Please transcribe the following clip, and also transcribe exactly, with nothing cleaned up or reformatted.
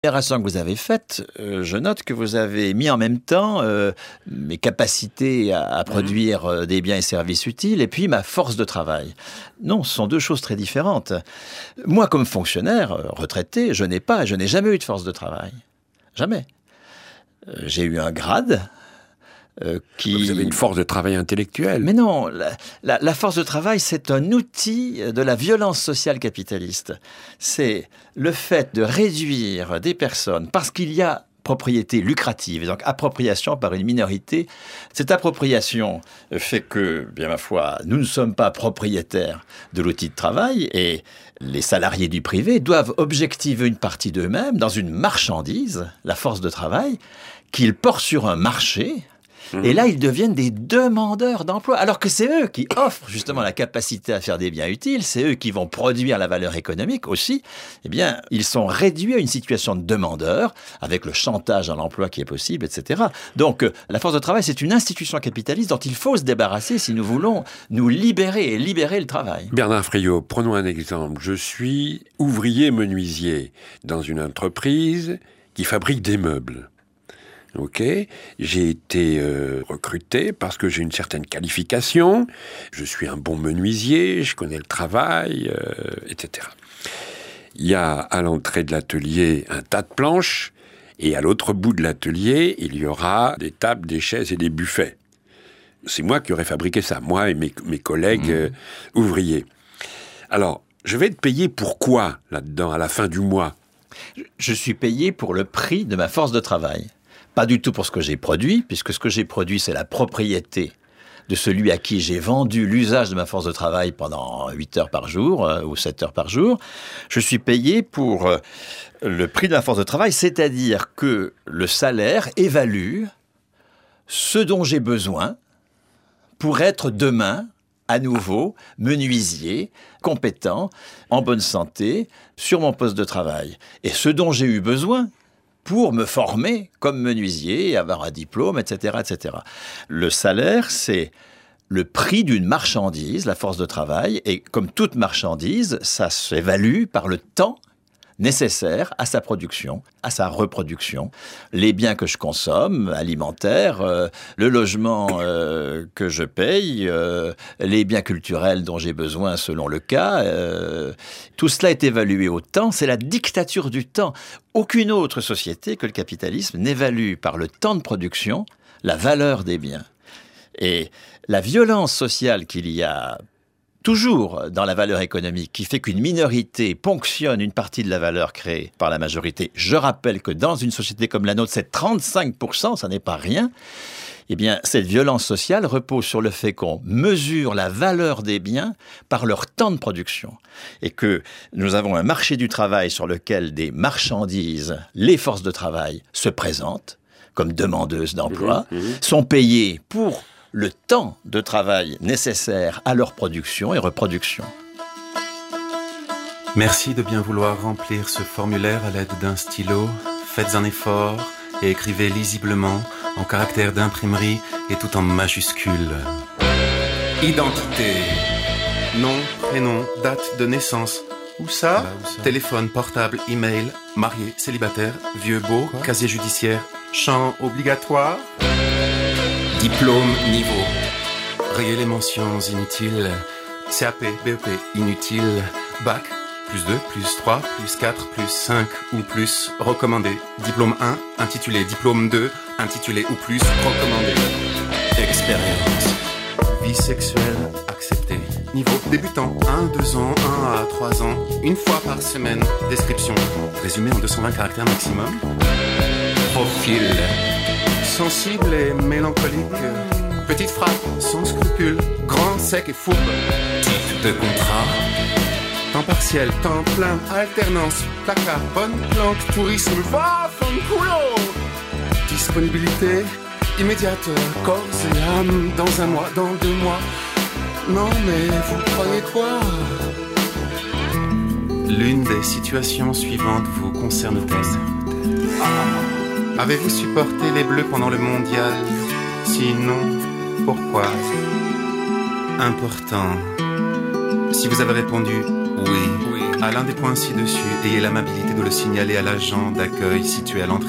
L'opération que vous avez faite, euh, je note que vous avez mis en même temps euh, mes capacités à, à produire euh, des biens et services utiles et puis ma force de travail. Non, ce sont deux choses très différentes. Moi, comme fonctionnaire euh, retraité, je n'ai pas, je n'ai jamais eu de force de travail. Jamais. Euh, j'ai eu un grade euh, qui... Vous avez une force de travail intellectuelle. Mais non, la, la, la force de travail, c'est un outil de la violence sociale capitaliste. C'est le fait de réduire des personnes parce qu'il y a propriété lucrative, et donc appropriation par une minorité. Cette appropriation fait que, bien ma foi, nous ne sommes pas propriétaires de l'outil de travail et les salariés du privé doivent objectiver une partie d'eux-mêmes dans une marchandise, la force de travail, qu'ils portent sur un marché. Et là, ils deviennent des demandeurs d'emploi, alors que c'est eux qui offrent justement la capacité à faire des biens utiles, c'est eux qui vont produire la valeur économique aussi. Eh bien, ils sont réduits à une situation de demandeurs, avec le chantage à l'emploi qui est possible, et cetera. Donc, la force de travail, c'est une institution capitaliste dont il faut se débarrasser si nous voulons nous libérer et libérer le travail. Bernard Friot, prenons un exemple. Je suis ouvrier menuisier dans une entreprise qui fabrique des meubles. Ok, j'ai été euh, recruté parce que j'ai une certaine qualification, je suis un bon menuisier, je connais le travail, euh, et cetera. Il y a à l'entrée de l'atelier un tas de planches, et à l'autre bout de l'atelier, il y aura des tables, des chaises et des buffets. C'est moi qui aurais fabriqué ça, moi et mes, mes collègues mmh. euh, ouvriers. Alors, je vais être payé pour quoi, là-dedans, à la fin du mois ? Je suis payé pour le prix de ma force de travail. Pas du tout pour ce que j'ai produit, puisque ce que j'ai produit, c'est la propriété de celui à qui j'ai vendu l'usage de ma force de travail pendant huit heures par jour euh, ou sept heures par jour. Je suis payé pour euh, le prix de la force de travail, c'est-à-dire que le salaire évalue ce dont j'ai besoin pour être demain à nouveau menuisier, compétent, en bonne santé, sur mon poste de travail. Et ce dont j'ai eu besoin pour me former comme menuisier, avoir un diplôme, et cetera, et cetera. Le salaire, c'est le prix d'une marchandise, la force de travail, et comme toute marchandise, ça s'évalue par le temps nécessaire à sa production, à sa reproduction. Les biens que je consomme, alimentaires, euh, le logement euh, que je paye, euh, les biens culturels dont j'ai besoin selon le cas, euh, tout cela est évalué au temps, c'est la dictature du temps. Aucune autre société que le capitalisme n'évalue par le temps de production la valeur des biens. Et la violence sociale qu'il y a toujours dans la valeur économique, qui fait qu'une minorité ponctionne une partie de la valeur créée par la majorité. Je rappelle que dans une société comme la nôtre, c'est trente-cinq pour cent, ça n'est pas rien. Eh bien, cette violence sociale repose sur le fait qu'on mesure la valeur des biens par leur temps de production. Et que nous avons un marché du travail sur lequel des marchandises, les forces de travail, se présentent comme demandeuses d'emploi, mmh, mmh. sont payées pour le temps de travail nécessaire à leur production et reproduction. Merci de bien vouloir remplir ce formulaire à l'aide d'un stylo. Faites un effort et écrivez lisiblement, en caractères d'imprimerie et tout en majuscules. Identité. Nom, prénom, date de naissance. Où ça, bah, où ça Téléphone, portable, email, marié, célibataire, vieux, beau, Quoi casier judiciaire, champ obligatoire. Diplôme, niveau. Rayez les mentions inutiles. C A P, B E P, inutile. Bac, plus deux, plus trois, plus quatre, plus cinq ou plus. Recommandé. Diplôme un, intitulé Diplôme deux, intitulé ou plus, recommandé. Expérience. Vie sexuelle, acceptée. Niveau débutant, un, deux ans, un à trois ans. Une fois par semaine. Description. Résumé en deux cent vingt caractères maximum. Profil. Sensible et mélancolique, petite frappe, sans scrupule, grand, sec et fourbe. Type de contrat. Temps partiel, temps plein, alternance, placard, bonne planque, tourisme, va, fanculo. Disponibilité immédiate, corps et âme, dans un mois, dans deux mois. Non mais vous croyez quoi ? L'une des situations suivantes vous concerne-t-elle ? Avez-vous supporté les Bleus pendant le mondial ? Sinon, pourquoi ? Important. Si vous avez répondu oui, oui, À l'un des points ci-dessus, ayez l'amabilité de le signaler à l'agent d'accueil situé à l'entrée